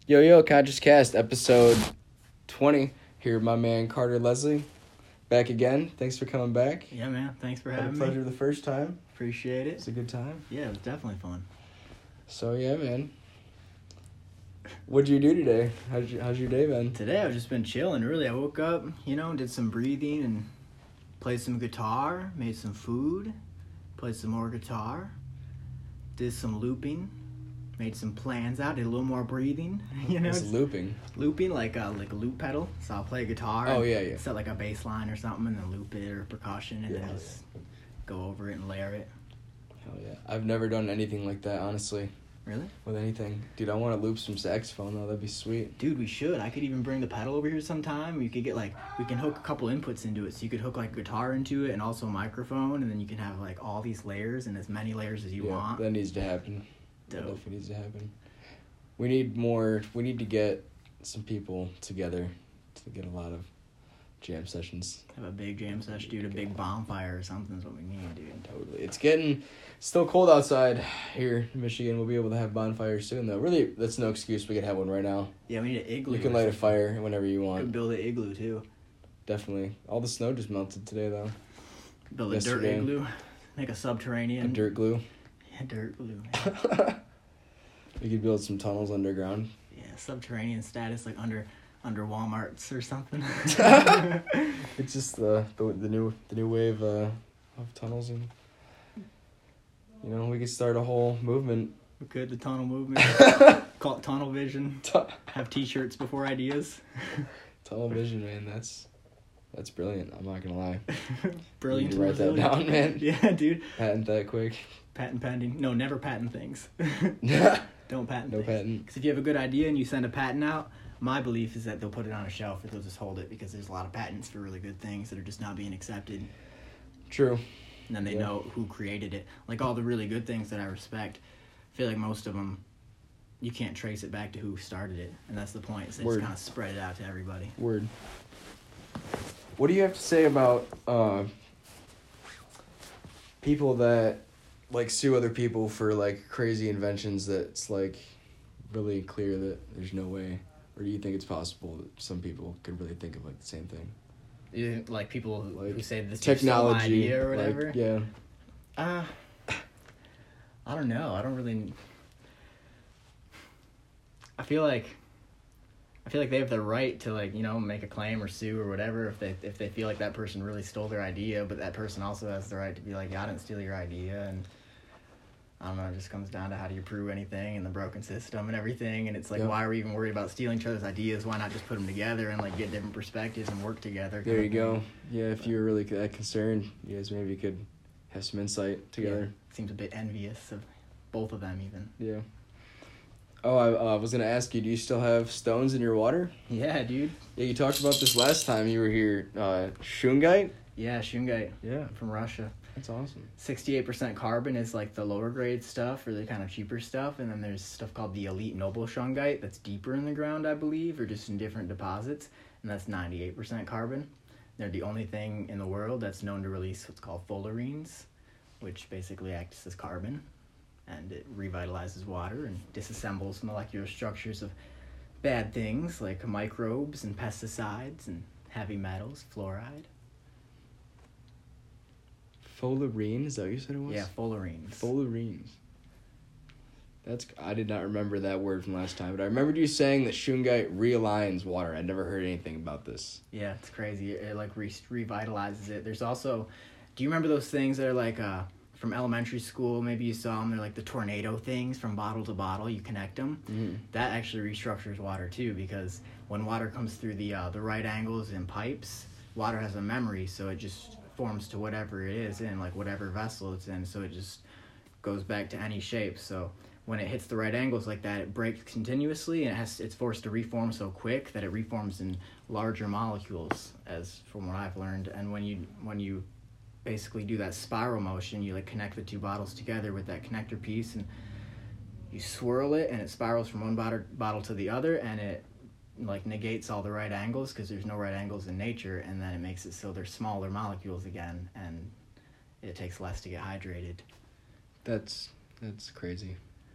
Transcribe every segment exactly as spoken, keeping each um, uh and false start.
Yo, yo, Conscious Cast, episode twenty. Here with my man Carter Leslie. Back again. Thanks for coming back. Yeah, man. Thanks for Had having a pleasure me. the first time. Appreciate it. It's a good time. Yeah, it was definitely fun. So, yeah, man. What'd you do today? How's your, how's your day been? Today I've just been chilling, really. I woke up, you know, did some breathing and played some guitar, made some food, played some more guitar, did some looping, made some plans out, did a little more breathing, you know. It's looping. Looping, like a, like a loop pedal. So I'll play guitar. Oh, yeah, yeah. Set like a bass line or something and then loop it or percussion and Yeah. then just go over it and layer it. Hell yeah. I've never done anything like that, honestly. Really? With anything. Dude, I want to loop some saxophone, though. That'd be sweet. Dude, we should. I could even bring the pedal over here sometime. We could get like, we can hook a couple inputs into it. So you could hook like guitar into it and also a microphone. And then you can have like all these layers and as many layers as you yeah, want. that needs to happen. That Dope. definitely needs to happen. We need more, we need to get some people together to get a lot of jam sessions. Have a big jam session, dude. A big bonfire or something is what we need, dude. Totally. It's getting still cold outside here in Michigan. We'll be able to have bonfires soon, though. Really, that's no excuse. We could have one right now. Yeah, we need an igloo. You can light a fire whenever you We want. could build an igloo, too. Definitely. All the snow just melted today, though. Build a Yesterday. dirt igloo. Make a subterranean. A dirt glue. Yeah, dirt glue. We could build some tunnels underground. Yeah, subterranean status, like under under Walmarts or something. It's just the, the the new the new wave uh, of tunnels, and you know we could start a whole movement. We could, the tunnel movement. Call it tunnel vision. Have t-shirts before ideas. Tunnel vision, man. That's that's brilliant. I'm not gonna lie. Brilliant. You need to write that down, man. Yeah, dude. Patent that quick. Patent pending. No, never patent things. Don't patent No things. patent. Because if you have a good idea and you send a patent out, my belief is that they'll put it on a shelf or they'll just hold it because there's a lot of patents for really good things that are just not being accepted. True. And then they Yeah. know who created it. Like all the really good things that I respect, I feel like most of them, you can't trace it back to who started it. And that's the point. So they Word. just kind of spread it out to everybody. Word. What do you have to say about uh, people that like sue other people for like crazy inventions that's like really clear that there's no way, or do you think it's possible that some people could really think of like the same thing? You, like people who, Like who say this technology is some idea or whatever. Like, yeah. Uh, I don't know. I don't really. I feel like. I feel like they have the right to like you know make a claim or sue or whatever if they if they feel like that person really stole their idea, but that person also has the right to be like, yeah, I didn't steal your idea, and I don't know. It just comes down to how do you prove anything and the broken system and everything, and it's like Yep. why are we even worried about stealing each other's ideas? Why not just put them together and like get different perspectives and work together? There kind you of go. thing. Yeah, if you were really that concerned, you guys maybe could have some insight together. Yeah, seems a bit envious of both of them even. Yeah. Oh, I uh, was gonna ask you. Do you still have stones in your water? Yeah, dude. Yeah, you talked about this last time you were here. Uh, Shungite? Yeah, shungite Yeah, from Russia. that's awesome. sixty-eight percent carbon is like the lower grade stuff or the kind of cheaper stuff, and then there's stuff called the elite noble shungite that's deeper in the ground, I believe, or just in different deposits, and that's ninety-eight percent carbon. They're the only thing in the world that's known to release what's called fullerenes, which basically acts as carbon, and it revitalizes water and disassembles molecular structures of bad things like microbes and pesticides and heavy metals, fluoride. Fullerene, is that what you said it was? Yeah, fullerenes. Fullerenes. That's I did not remember that word from last time, but I remembered you saying that Shungite realigns water. I'd never heard anything about this. Yeah, it's crazy. It, it like re- revitalizes it. There's also, do you remember those things that are like uh from elementary school? Maybe you saw them. They're like the tornado things from bottle to bottle. You connect them. Mm-hmm. That actually restructures water too, because when water comes through the uh, the right angles in pipes, water has a memory, so it just forms to whatever it is in, like whatever vessel it's in. So it just goes back to any shape. So when it hits the right angles like that, it breaks continuously, and it has it's forced to reform so quick that it reforms in larger molecules, as from what I've learned. And when you when you basically do that spiral motion, you like connect the two bottles together with that connector piece, and you swirl it, and it spirals from one bottle bottle to the other, and it like negates all the right angles because there's no right angles in nature, and then it makes it so they're smaller molecules again, and it takes less to get hydrated. That's that's crazy.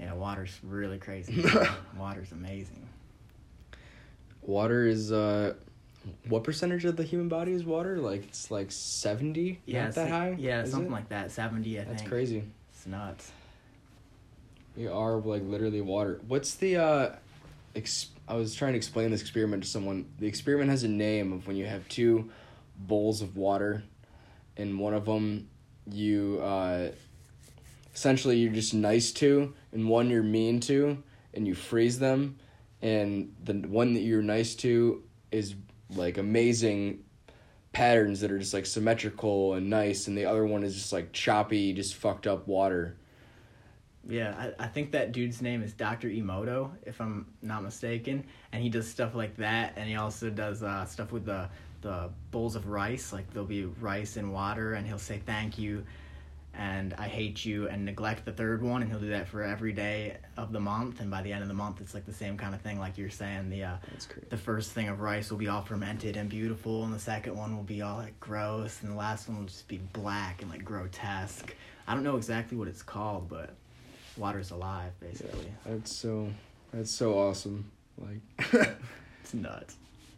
Yeah, water's really crazy. Water's amazing. Water is uh, what percentage of the human body is water? Like it's like seventy. Yeah, Not that it's- high. Yeah, is something it? like that. Seventy, I That's think. crazy. It's nuts. We are like literally water. What's the uh, ex- I was trying to explain this experiment to someone. The experiment has a name of when you have two bowls of water, and one of them you uh, essentially you're just nice to, and one you're mean to, and you freeze them, and the one that you're nice to is like amazing patterns that are just like symmetrical and nice, and the other one is just like choppy, just fucked up water. Yeah, I, I think that dude's name is Doctor Emoto, if I'm not mistaken, and he does stuff like that, and he also does uh, stuff with the the bowls of rice, like there'll be rice and water, and he'll say thank you, and I hate you, and neglect the third one, and he'll do that for every day of the month, and by the end of the month, it's like the same kind of thing, like you're saying, the uh, That's crazy. the first thing of rice will be all fermented and beautiful, and the second one will be all like gross, and the last one will just be black and like grotesque. I don't know exactly what it's called, but water's alive, basically. Yeah, that's so that's so awesome. Like It's nuts.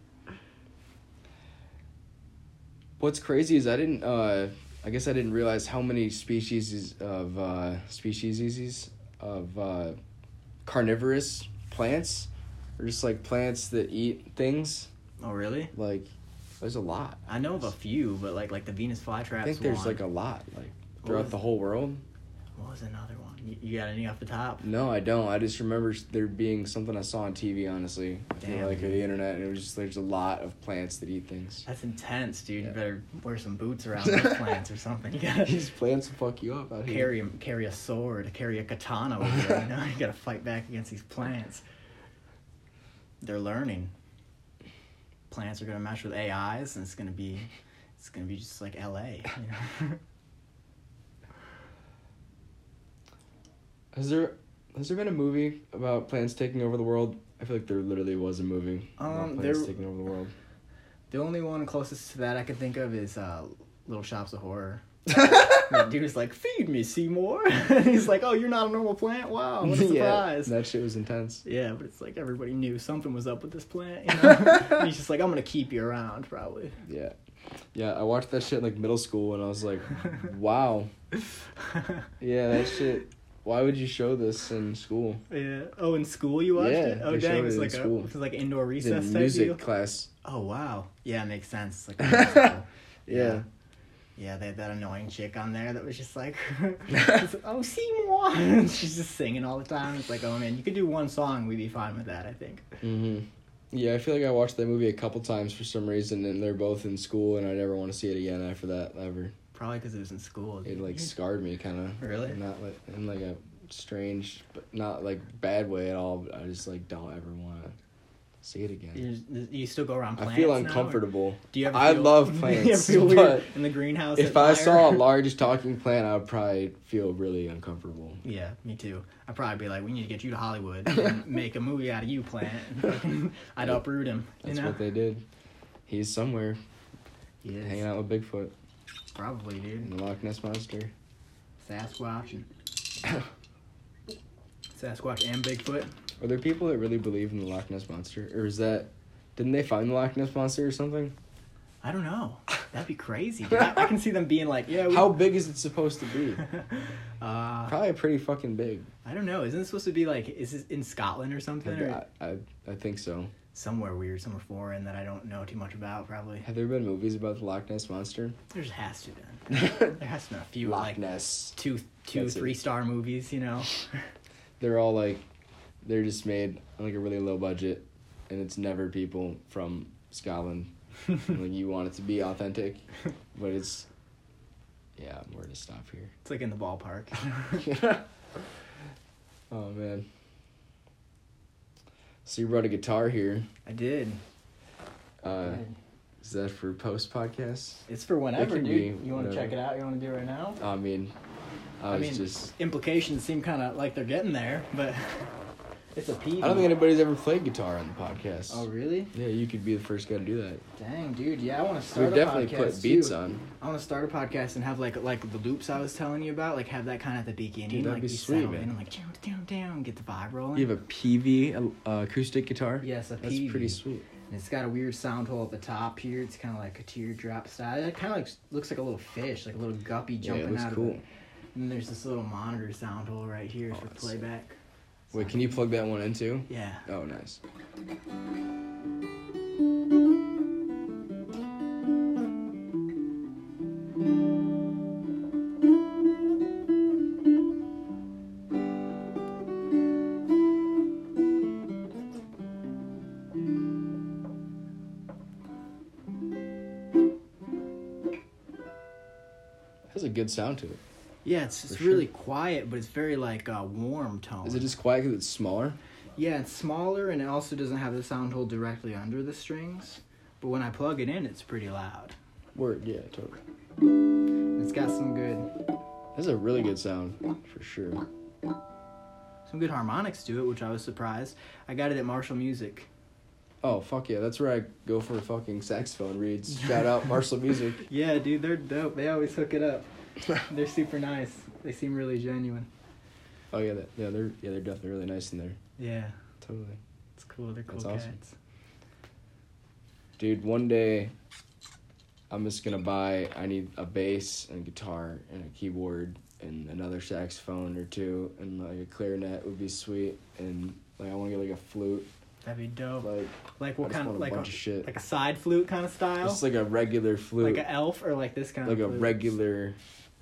what's crazy is I didn't uh I guess I didn't realize how many species of uh species of uh carnivorous plants or just like plants that eat things. Oh, really? Like there's a lot. I know of a few, but like like the Venus flytrap's I think there's one. like a lot like What throughout was- the whole world. What was another one? You, you got any off the top? No, I don't. I just remember there being something I saw on T V, honestly. I feel Damn, like, or dude. the internet, and it was just, there's a lot of plants that eat things. That's intense, dude. Yeah. You better wear some boots around those plants or something. You gotta These plants will fuck you up out here. carry, carry a sword, carry a katana with you, you know? You gotta fight back against these plants. They're learning. Plants are gonna mesh with A Is, and it's gonna be, it's gonna be just like L A, you know? Has there has there been a movie about plants taking over the world? I feel like there literally was a movie Um, about plants there- taking over the world. The only one closest to that I can think of is uh, Little Shops of Horror. That dude is like, feed me, Seymour. And he's like, oh, you're not a normal plant? Wow, what a surprise. Yeah, that shit was intense. Yeah, but it's like everybody knew something was up with this plant, you know? And he's just like, I'm going to keep you around, probably. Yeah. Yeah, I watched that shit in like middle school and I was like, wow. Yeah, that shit. Why would you show this in school? Yeah. Oh, in school you watched Yeah, it? Oh, they dang, showed it's it in like a school. it's like indoor It's recess in type music deal. class. Oh, wow. Yeah, it makes sense. It's like a musical. Yeah. Yeah, they had that annoying chick on there that was just like, it's like, oh, Seymour. And she's just singing all the time. It's like, oh, man, you could do one song. We'd be fine with that, I think. Mm-hmm. Yeah, I feel like I watched that movie a couple times for some reason, and they're both in school, and I never want to see it again after that, ever. Probably because it was in school. It, like, dude. scarred me, kind of. Really? Not, like, in, like, a strange, but not, like, bad way at all, but I just, like, don't ever want to see it again. You, you still go around plants I feel now, or do do you ever I feel, love do you plants, ever feel but weird in the greenhouse? If at I Meyer? saw a large talking plant, I would probably feel really uncomfortable. Yeah, me too. I'd probably be like, we need to get you to Hollywood and make a movie out of you, plant. And fucking, I'd uproot him. That's you know? what they did. He's somewhere He is. hanging out with Bigfoot Probably, dude. and the Loch Ness Monster. Sasquatch and Sasquatch and Bigfoot. Are there people that really believe in the Loch Ness Monster? Or is that... Didn't they find the Loch Ness Monster or something? I don't know. That'd be crazy. Dude. I, I can see them being like, yeah. We... How big is it supposed to be? uh, Probably pretty fucking big. I don't know. Isn't it supposed to be like? Is this in Scotland or something? Or I, I, I think so. somewhere weird, somewhere foreign that I don't know too much about. Probably. Have there been movies about the Loch Ness Monster? There just has to been. There has to be a few Loch like Ness. two, two, That's it. three star movies. You know. They're all like... They're just made on like a really low budget. And it's never people from Scotland. Like you want it to be authentic, but it's yeah. I'm going to stop here. It's like in the ballpark. Oh man. So you brought a guitar here. I did. Uh, is that for post podcast? It's for whenever, can dude. be You want to whatever. check it out? You want to do it right now? I mean, I I was mean, just implications seem kind of like they're getting there, but It's a P V. I don't think anybody's ever played guitar on the podcast. Oh, really? Yeah, you could be the first guy to do that. Dang, dude. Yeah, I want to start We a definitely podcast put beats too. on. I want to start a podcast and have like like the loops I was telling you about, like have that kind of at the beginning. Dude, that'd like be you sweet, settle man. in and like down, down, down, get the vibe rolling. You have a P V uh, acoustic guitar? Yes, a That's P V. pretty sweet. And it's got a weird sound hole at the top here. It's kind of like a teardrop style. It kind of like looks like a little fish, like a little guppy Yeah, jumping it looks out cool. of it. And there's this little monitor sound hole right here Oh, for that's- playback. Wait, can you plug that one in too? Yeah. Oh, nice. Has a good sound to it. Yeah, it's it's For really sure. quiet, but it's very like uh, warm tone. Is it just quiet because it's smaller? Yeah, it's smaller and it also doesn't have the sound hole directly under the strings. But when I plug it in, it's pretty loud. Word, yeah, totally. It's got some good That's a really good sound, for sure. some good harmonics to it, which I was surprised. I got it at Marshall Music. Oh, fuck yeah, that's where I go for fucking saxophone reads. Shout out Marshall Music. Yeah, dude, they're dope. They always hook it up. They're super nice. They seem really genuine. Oh yeah, that, yeah, they're yeah, they're definitely really nice in there. Yeah, Totally. it's cool. They're cool That's cats. awesome. Dude, one day I'm just gonna buy I need a bass and guitar and a keyboard and another saxophone or two and like a clarinet would be sweet and like I wanna get like a flute. That'd be dope. Like Like I what just kind want of a like bunch a, of shit. like a side flute kind of style? Just like a regular flute. Like an elf or like this kind like of a flute? regular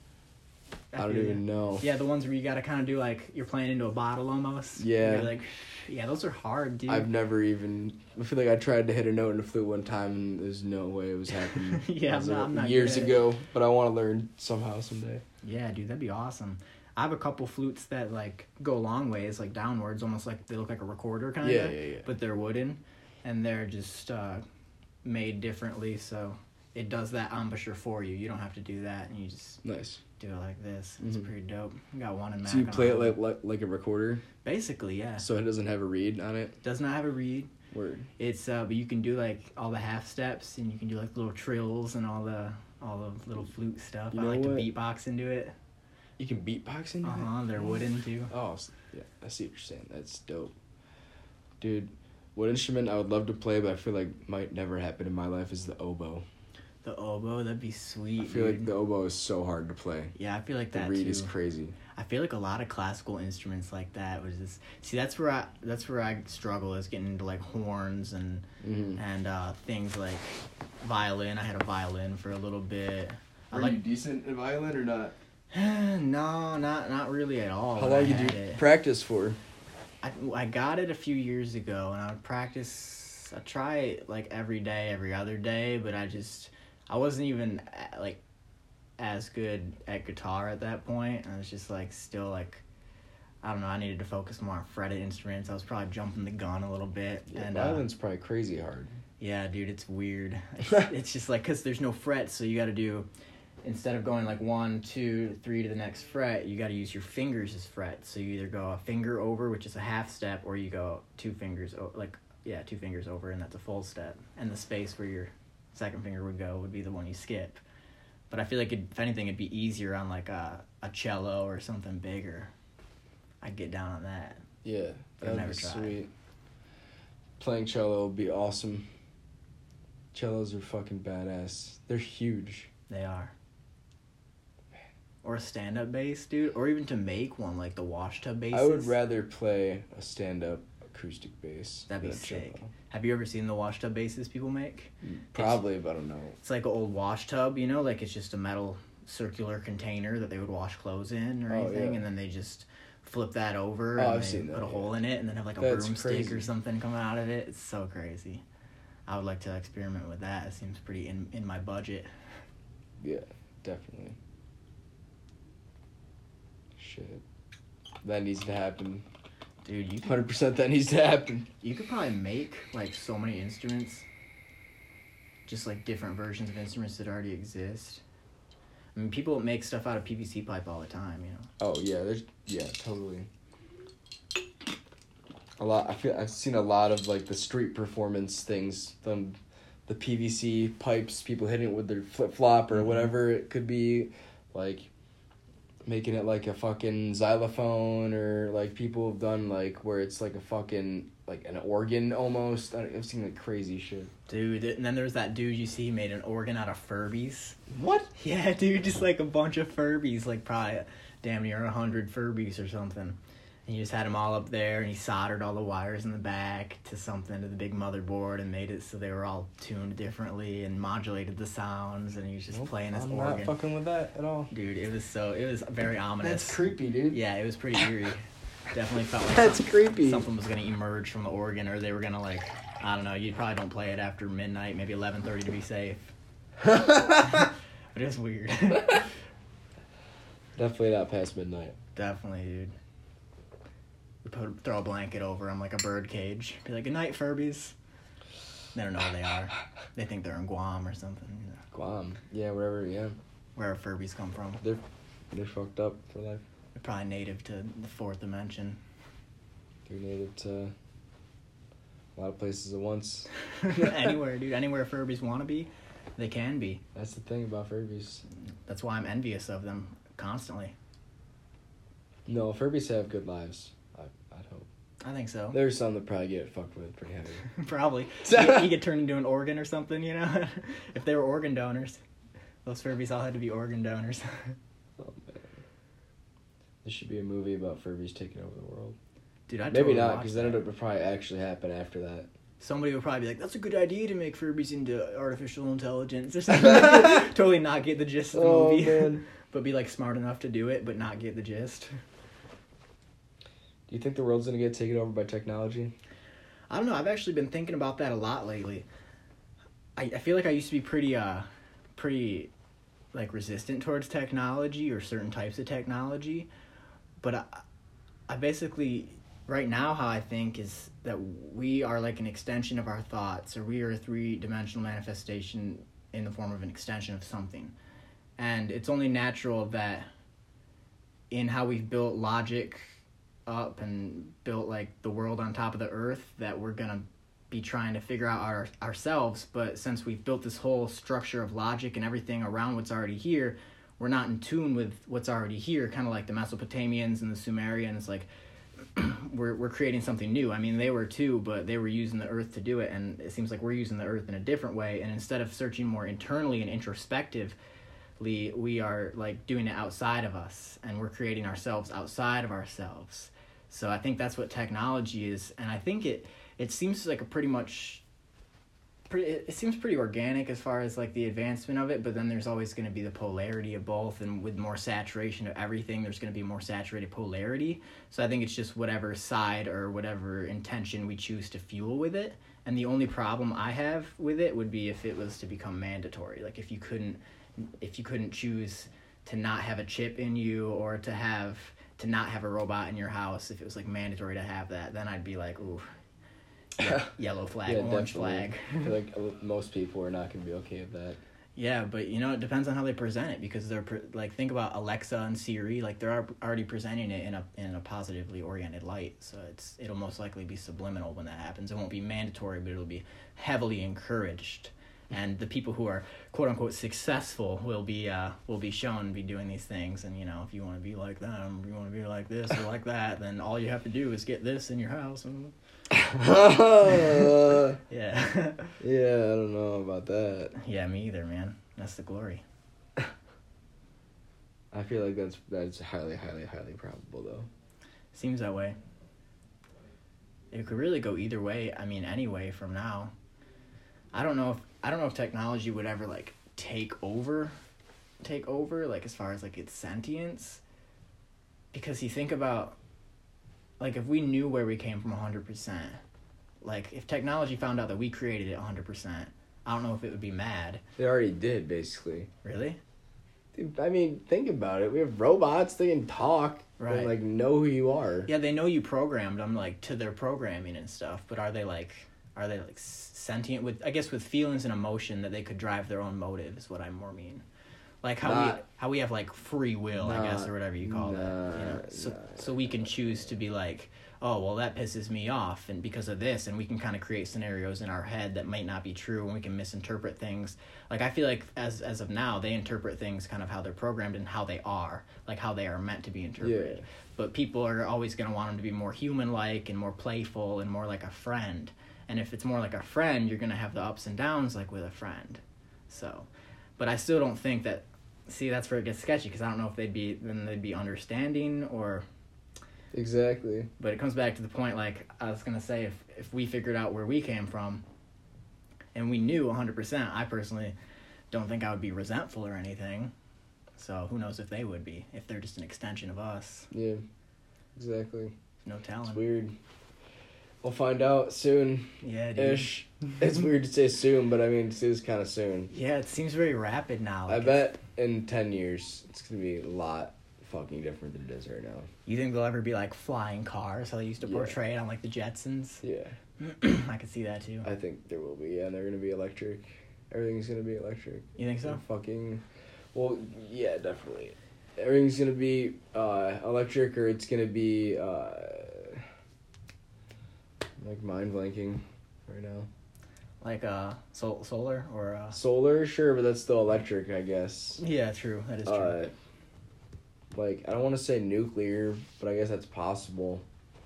I I don't feel even ya. know. Yeah, the ones where you gotta kind of do like you're playing into a bottle almost. Yeah. You're like, yeah, those are hard, dude. I've never even. I feel like I tried to hit a note in a flute one time, and there's no way it was happening. Yeah, It was, I'm not- like, I'm not years good at ago. But I want to learn somehow someday. Yeah, dude, that'd be awesome. I have a couple flutes that like go long ways, like downwards, almost like they look like a recorder kind of. Yeah, yeah, yeah. But they're wooden, and they're just uh, made differently, so it does that embouchure for you. You don't have to do that, and you just Nice. do it like this. It's Mhm. pretty dope. I got one in Mac. So you on play it mine. like, like like a recorder, Basically, yeah. so it doesn't have a reed on it. Does not have a reed. Word. It's uh, but you can do like all the half steps, and you can do like little trills and all the all the little flute stuff. You I know like what? to beatbox into it. You can beatbox into Uh it. huh. They're wooden too. Oh, s- yeah. I see what you're saying. That's dope, dude. What instrument I would love to play, but I feel like might never happen in my life is the oboe. The oboe, that'd be sweet. I feel like dude. the oboe is so hard to play. Yeah, I feel like The that reed too. is crazy. I feel like a lot of classical instruments like that was just see that's where I that's where I struggle is getting into like horns and Mm-hmm. and uh, things like violin. I had a violin for a little bit. I Are like you decent at violin or not? no, not not really at all. How when I long did you had it. practice for? I, I got it a few years ago, and I would practice. I try it like every day, every other day, but I just I wasn't even uh, like as good at guitar at that point. I was just like still like I don't know. I needed to focus more on fretted instruments. I was probably jumping the gun a little bit, Yeah, and uh, violin's probably crazy hard. yeah, dude, it's weird. It's, it's just like because there's no frets, so you got to do. Instead of going like one, two, three to the next fret, you got to use your fingers as frets. So you either go a finger over, which is a half step, or you go two fingers, o- like, yeah, two fingers over, and that's a full step. And the space where your second finger would go would be the one you skip. But I feel like, it, if anything, it'd be easier on like a, a cello or something bigger. I'd get down on that. Yeah, But I've that'd never be tried. sweet. Playing cello would be awesome. Cellos are fucking badass. They're huge. They are. Or a stand-up bass, dude. Or even to make one, like the wash tub basses. I would rather play a stand-up acoustic bass. That'd be than a sick. cello. Have you ever seen the wash tub basses people make? Probably, but I don't know. It's like an old wash tub, you know, like it's just a metal circular container that they would wash clothes in or Oh, anything, yeah. and then they just flip that over Oh, and I've they seen put that, a yeah. hole in it and then have like a That's broomstick crazy. or something come out of it. It's so crazy. I would like to experiment with that. It seems pretty in, in my budget. Yeah, definitely. Shit. That needs to happen. Dude, you one could, hundred percent that needs to happen. you could probably make like so many instruments, just like different versions of instruments that already exist. I mean, people make stuff out of P V C pipe all the time, you know. Oh, yeah, there's... Yeah, totally. a lot. I feel I've seen a lot of like the street performance things, the the P V C pipes, people hitting it with their flip flop or Mm-hmm. whatever it could be, like making it like a fucking xylophone, or like people have done like where it's like a fucking like an organ almost. I- I've seen like crazy shit. Dude, and then there's that dude you see he made an organ out of Furbies. What? Yeah, dude, just like a bunch of Furbies, like probably damn near a hundred Furbies or something. And you just had them all up there, and he soldered all the wires in the back to something, to the big motherboard, and made it so they were all tuned differently and modulated the sounds, and he was just Nope, playing his I'm organ. not fucking with that at all. Dude, it was so, it was very ominous. That's creepy, dude. Yeah, it was pretty eerie. Definitely felt like That's some- creepy. something was going to emerge from the organ, or they were going to, like, I don't know, you probably don't play it after midnight, maybe eleven thirty to be safe. But it was weird. Definitely not past midnight. Definitely, dude. We put throw a blanket over them like a bird cage. Be like, good night, Furbies. They don't know where they are. They think they're in Guam or something. You know, Guam. Yeah, wherever, yeah. where Furbies come from. They're they're fucked up for life. They're probably native to the fourth dimension. They're native to a lot of places at once. Anywhere, dude. Anywhere Furbies want to be, they can be. That's the thing about Furbies. That's why I'm envious of them constantly. No, Furbies have good lives. I I'd hope. I think so. There's some that probably get fucked with pretty heavy. Probably. You get, you get turned into an organ or something, you know? If they were organ donors. Those Furbies all had to be organ donors. Oh man. There should be a movie about Furbies taking over the world. Dude, I'd Maybe totally not, watch because that. then it would probably actually happen after that. Somebody would probably be like, that's a good idea to make Furbies into artificial intelligence or something. Totally not get the gist of the Oh, movie. man. But be like smart enough to do it, but not get the gist. Do you think the world's gonna get taken over by technology? I don't know. I've actually been thinking about that a lot lately. I, I feel like I used to be pretty, uh, pretty, like, resistant towards technology or certain types of technology. But I, I basically, right now, how I think is that we are like an extension of our thoughts, or we are a three-dimensional manifestation in the form of an extension of something. And it's only natural that in how we've built logic up and built like the world on top of the earth, that we're gonna be trying to figure out our ourselves. But since we've built this whole structure of logic and everything around what's already here, we're not in tune with what's already here, kind of like the Mesopotamians and the Sumerians. Like we're we're creating something new. I mean, they were too, but they were using the earth to do it, and it seems like we're using the earth in a different way. And instead of searching more internally and introspectively, we are like doing it outside of us, and we're creating ourselves outside of ourselves. So I think that's what technology is, and I think it it seems like a pretty much pretty it, it seems pretty organic as far as like the advancement of it, but then there's always going to be the polarity of both, and with more saturation of everything, there's going to be more saturated polarity. So I think it's just whatever side or whatever intention we choose to fuel with it. And the only problem I have with it would be if it was to become mandatory, like if you couldn't if you couldn't choose to not have a chip in you, or to have to not have a robot in your house. If it was like mandatory to have that, then I'd be like, ooh, ye- yellow flag, Yeah, orange definitely. flag. I feel like uh, most people are not going to be okay with that. Yeah, but you know, it depends on how they present it, because they're pre- like, think about Alexa and Siri, like they're al- already presenting it in a in a positively oriented light. So it's it'll most likely be subliminal when that happens. It won't be mandatory, but it'll be heavily encouraged. And the people who are quote unquote successful will be uh will be shown to be doing these things. And you know, if you want to be like them, you want to be like this or like that, then all you have to do is get this in your house. And... uh, yeah. yeah, I don't know about that. Yeah, me either, man. That's the glory. I feel like that's that's highly, highly, highly probable though. Seems that way. It could really go either way. I mean, any way from now. I don't know if I don't know if technology would ever like take over, take over like as far as like its sentience. Because you think about, like, if we knew where we came from one hundred percent, like if technology found out that we created it one hundred percent, I don't know if it would be mad. They already did, basically. Really? Dude, I mean, think about it. We have robots. They can talk. Right. And, like, know who you are. Yeah, they know you programmed them like to their programming and stuff, but are they like are they like sentient with, I guess, with feelings and emotion that they could drive their own motive is what I more mean. Like how Not, we how we have like free will, not, I guess, or whatever you call nah, it. You know, so nah. so we can choose to be like, oh, well, that pisses me off and because of this, and we can kind of create scenarios in our head that might not be true, and we can misinterpret things. Like, I feel like as as of now, they interpret things kind of how they're programmed and how they are, like how they are meant to be interpreted. Yeah. But people are always going to want them to be more human-like and more playful and more like a friend. And if it's more like a friend, you're going to have the ups and downs like with a friend. So, but I still don't think that, see, that's where it gets sketchy, because I don't know if they'd be, then they'd be understanding or... Exactly. But it comes back to the point, like, I was going to say, if, if we figured out where we came from, and we knew one hundred percent, I personally don't think I would be resentful or anything. So who knows if they would be, if they're just an extension of us. Yeah, exactly. No telling. It's weird. We'll find out soon. Yeah, dude. Ish. It's weird to say soon, but I mean, it is kind of soon. Yeah, it seems very rapid now. I Like, bet in ten years, it's going to be a lot fucking different than it is right now. You think they'll ever be like flying cars, how they used to Yeah. portray it on like the Jetsons? Yeah. I could see that too. I think there will be, yeah, and they're going to be electric. Everything's going to be electric. You think so? They're fucking, well, yeah, definitely. Everything's going to be uh, electric, or it's going to be, uh, like, mind blanking right now. Like uh, sol- solar or... Uh... Solar, sure, but that's still electric, I guess. Yeah, true. That is true. Uh, like, I don't want to say nuclear, but I guess that's possible.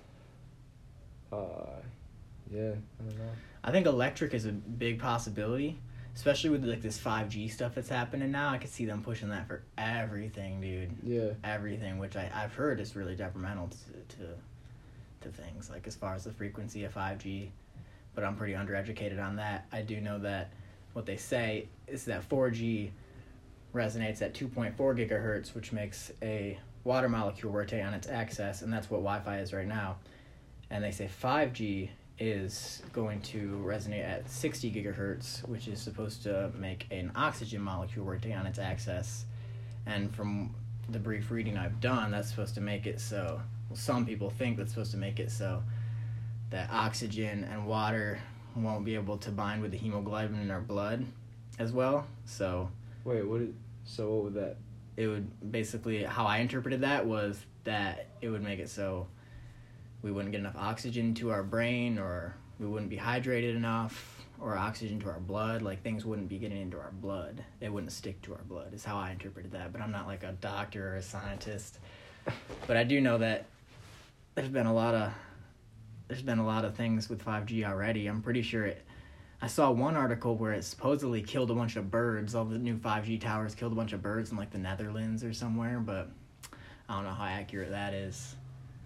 Uh, yeah, I don't know. I think electric is a big possibility, especially with like this five G stuff that's happening now. I could see them pushing that for everything, dude. Yeah. Everything, which I, I've heard is really detrimental to, to to things, like as far as the frequency of five G. But I'm pretty undereducated on that. I do know that what they say is that four G resonates at two point four gigahertz, which makes a water molecule rotate on its axis, and that's what Wi-Fi is right now. And they say five G is going to resonate at sixty gigahertz, which is supposed to make an oxygen molecule rotate on its axis. And from the brief reading I've done, that's supposed to make it so, well, some people think that's supposed to make it so that oxygen and water won't be able to bind with the hemoglobin in our blood as well. So Wait, what is, so what would that? it would basically, how I interpreted that was that it would make it so we wouldn't get enough oxygen to our brain, or we wouldn't be hydrated enough, or oxygen to our blood. Like, things wouldn't be getting into our blood. They wouldn't stick to our blood, is how I interpreted that. But I'm not like a doctor or a scientist. But I do know that there's been a lot of there's been a lot of things with five G already. I'm pretty sure it. I saw one article where it supposedly killed a bunch of birds. All the new five G towers killed a bunch of birds in like the Netherlands or somewhere, but I don't know how accurate that is.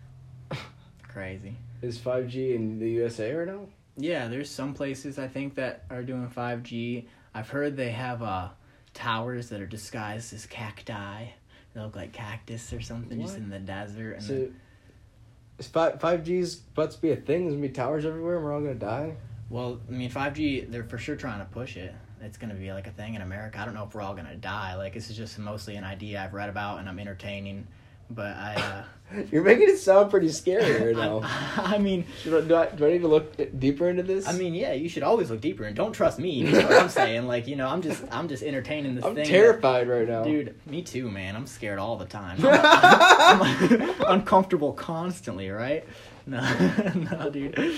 Crazy. Is five G in the U S A right now? Yeah, there's some places I think that are doing five G. I've heard they have uh towers that are disguised as cacti. They look like cactus or something, What? just in the desert. And So, the, is five five G's about to be a thing? There's gonna be towers everywhere, and we're all gonna die. well, I mean, five G, they're for sure trying to push it. It's going to be like a thing in America. I don't know if we're all going to die. Like, this is just mostly an idea I've read about and I'm entertaining. But I... Uh, You're making it sound pretty scary right now. I, I mean... Should I, do, I, do I need to look deeper into this? I mean, yeah, you should always look deeper, and don't trust me. That's what I'm saying. Like, you know, I'm just, I'm just entertaining this I'm thing. terrified right now, Dude, me too, man. I'm scared all the time. I'm, I'm, I'm uncomfortable constantly, right? No, no, dude.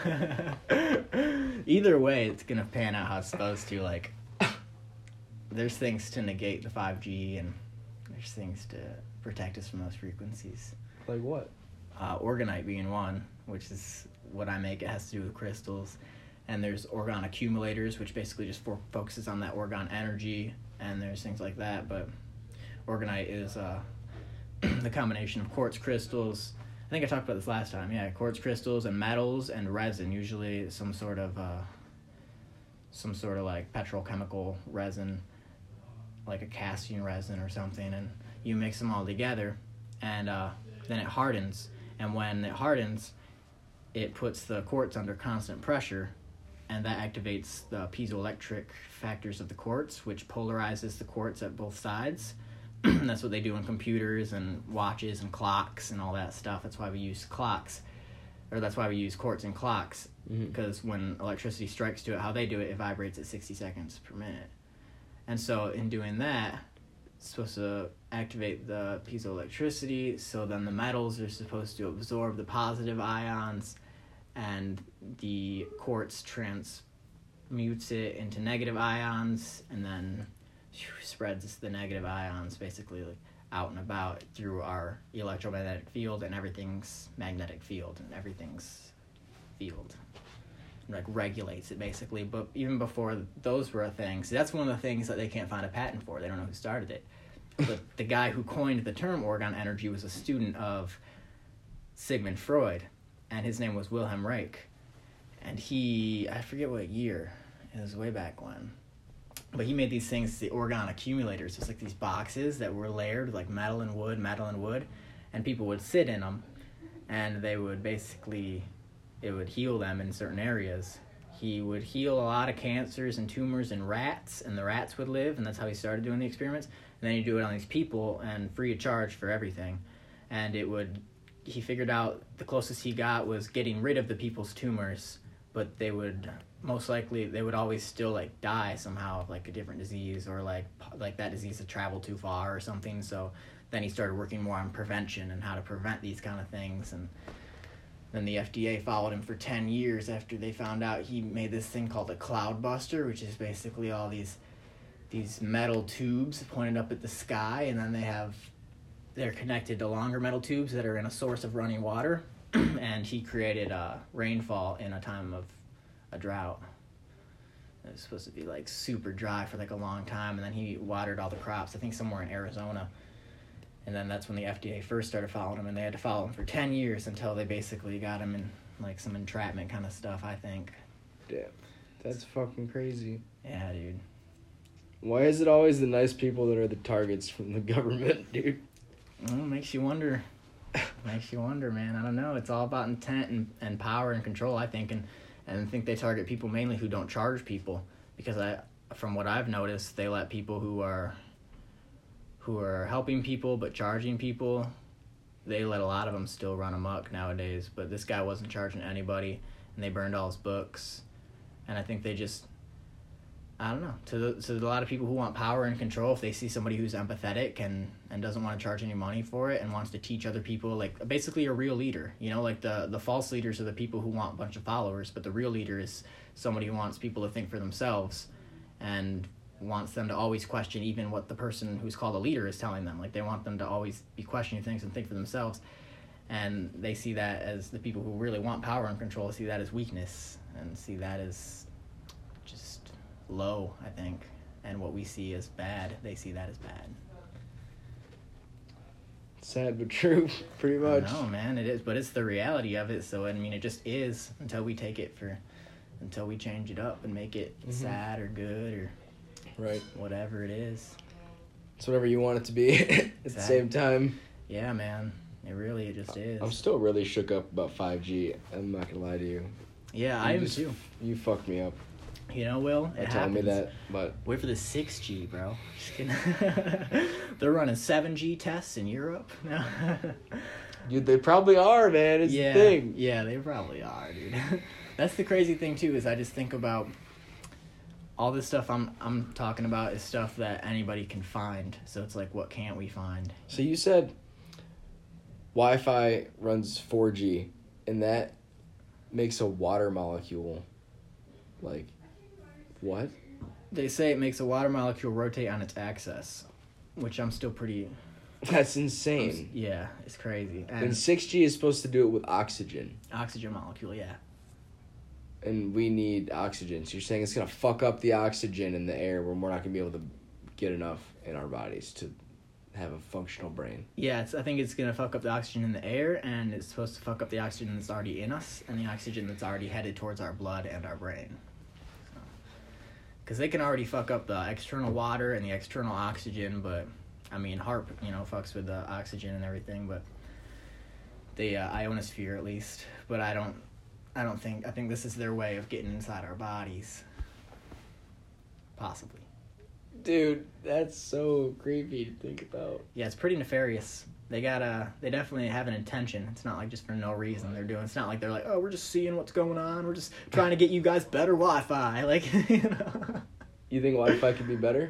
Either way, it's gonna pan out how it's supposed to. Like, there's things to negate the five G, and there's things to protect us from those frequencies. Like what? Uh, Orgonite being one, which is what I make. It has to do with crystals. And there's orgon accumulators, which basically just for- focuses on that orgon energy. And there's things like that. But Orgonite is uh, the combination of quartz crystals. I think I talked about this last time. Yeah, quartz crystals and metals and resin. Usually some sort of uh, some sort of like petrochemical resin, like a casting resin or something. And you mix them all together, and uh, then it hardens. And when it hardens, it puts the quartz under constant pressure, and that activates the piezoelectric factors of the quartz, which polarizes the quartz at both sides. That's what they do in computers and watches and clocks and all that stuff. That's why we use clocks, or that's why we use quartz in clocks, Mm-hmm. because when electricity strikes to it, how they do it, it vibrates at sixty seconds per minute. And so in doing that, supposed to activate the piezoelectricity, so then the metals are supposed to absorb the positive ions, and the quartz transmutes it into negative ions, and then spreads the negative ions basically like out and about through our electromagnetic field, and everything's magnetic field, and everything's field. Like regulates it basically. But even before those were a thing, see, that's one of the things that they can't find a patent for. They don't know who started it. But the guy who coined the term orgone energy was a student of Sigmund Freud, and his name was Wilhelm Reich. And he, I forget what year, it was way back when, but he made these things, the orgone accumulators. It's like these boxes that were layered with like metal and wood, metal and wood, and people would sit in them, and they would basically, it would heal them in certain areas. He would heal a lot of cancers and tumors in rats, and the rats would live, and that's how he started doing the experiments. And then he'd do it on these people, and free of charge for everything. And it would, he figured out the closest he got was getting rid of the people's tumors, but they would, most likely, they would always still, like, die somehow of, like, a different disease, or, like, like that disease had traveled too far or something. So then he started working more on prevention and how to prevent these kind of things, and then the F D A followed him for ten years after they found out he made this thing called a cloud buster, which is basically all these these metal tubes pointed up at the sky, and then they have, they're connected to longer metal tubes that are in a source of running water, and he created uh, rainfall in a time of a drought. It was supposed to be like super dry for like a long time, and then he watered all the crops, I think somewhere in Arizona. And then that's when the F D A first started following him, and they had to follow him for ten years until they basically got him in, like, some entrapment kind of stuff, I think. Damn. That's fucking crazy. Yeah, dude. Why is it always the nice people that are the targets from the government, dude? Well, it makes you wonder. makes you wonder, man. I don't know. It's all about intent and, and power and control, I think. And, and I think they target people mainly who don't charge people. Because I, from what I've noticed, they let people who are... who are helping people but charging people, they let a lot of them still run amok nowadays. But this guy wasn't charging anybody, and they burned all his books. And I think they just, I don't know, to the, to a lot of people who want power and control, if they see somebody who's empathetic and, and doesn't want to charge any money for it and wants to teach other people, like basically a real leader, you know, like the, the false leaders are the people who want a bunch of followers, but the real leader is somebody who wants people to think for themselves and wants them to always question even what the person who's called a leader is telling them. Like, they want them to always be questioning things and think for themselves. And they see that as, the people who really want power and control see that as weakness, and see that as just low, I think. And what we see as bad, they see that as bad. Sad but true, pretty much. No, man, it is. But it's the reality of it. So, I mean, it just is until we take it for, until we change it up and make it mm-hmm. sad or good or right, whatever it is. It's whatever you want it to be at exactly. the same time. Yeah, man. It really it just is. I'm still really shook up about five G. I'm not going to lie to you. Yeah, you I am just, too. You fucked me up. You know, Will, it By telling me that, but... Wait for the six G, bro. Just kidding. They're running seven G tests in Europe now. Dude, they probably are, man. It's yeah, the thing. Yeah, they probably are, dude. That's the crazy thing, too, is I just think about... all this stuff I'm I'm talking about is stuff that anybody can find. So it's like, what can't we find? So you said Wi-Fi runs four G, and that makes a water molecule, like, what? They say it makes a water molecule rotate on its axis, which I'm still pretty... That's insane. I'm, yeah, it's crazy. And, and six G is supposed to do it with oxygen. Oxygen molecule, yeah. And we need oxygen. So you're saying it's going to fuck up the oxygen in the air when we're not going to be able to get enough in our bodies to have a functional brain. Yeah, it's, I think it's going to fuck up the oxygen in the air, and it's supposed to fuck up the oxygen that's already in us and the oxygen that's already headed towards our blood and our brain. Because they can already fuck up the external water and the external oxygen, but, I mean, HAARP, you know, fucks with the oxygen and everything, but the uh, ionosphere at least. But I don't... I don't think, I think this is their way of getting inside our bodies. Possibly. Dude, that's so creepy to think about. Yeah, it's pretty nefarious. They gotta, they definitely have an intention. It's not like just for no reason they're doing, it's not like they're like, oh, we're just seeing what's going on, we're just trying to get you guys better Wi-Fi, like, you know. You think Wi-Fi could be better?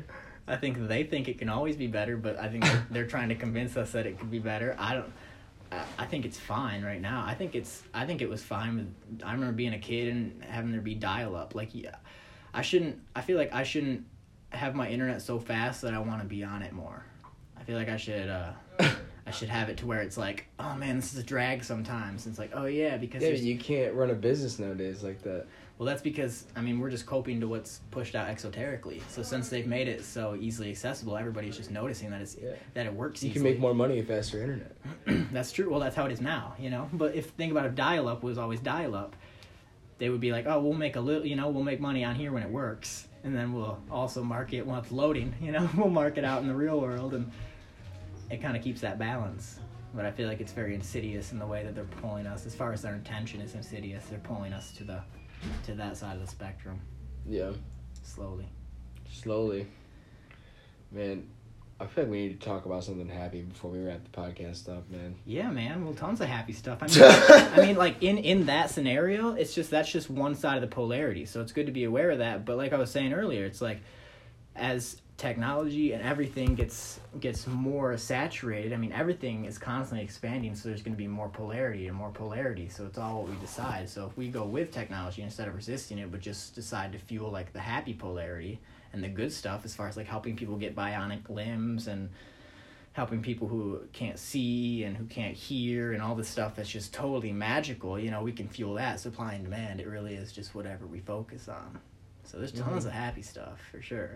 I think they think it can always be better, but I think they're, they're trying to convince us that it could be better. I don't. I, I think it's fine right now. I think it's. I think it was fine. With, I remember being a kid and having there be dial up. Like, yeah, I shouldn't. I feel like I shouldn't have my internet so fast that I want to be on it more. I feel like I should. Uh, I should have it to where it's like, oh man, this is a drag sometimes. And it's like, oh yeah, because yeah, you can't run a business nowadays like that. Well, that's because, I mean, we're just coping to what's pushed out exoterically. So since they've made it so easily accessible, everybody's just noticing that it's yeah. that it works you easily. You can make more money with faster internet. That's true. Well, that's how it is now, you know? But if think about if dial-up was always dial-up, they would be like, oh, we'll make a little, you know, we'll make money on here when it works. And then we'll also market when it's loading, you know? We'll market out in the real world, and it kind of keeps that balance. But I feel like it's very insidious in the way that they're pulling us. As far as their intention is insidious, they're pulling us to the... to that side of the spectrum. Yeah. Slowly. Slowly. Man, I feel like we need to talk about something happy before we wrap the podcast up, man. Yeah, man. Well, tons of happy stuff. I mean, I mean, like, in, in that scenario, it's just, that's just one side of the polarity. So it's good to be aware of that. But like I was saying earlier, it's like, as technology and everything gets gets more saturated, I mean, everything is constantly expanding, so there's going to be more polarity and more polarity, so it's all what we decide. So if we go with technology instead of resisting it, but just decide to fuel, like, the happy polarity and the good stuff as far as, like, helping people get bionic limbs and helping people who can't see and who can't hear and all this stuff that's just totally magical, you know, we can fuel that. Supply and demand, it really is just whatever we focus on. So there's tons mm-hmm. of happy stuff, for sure.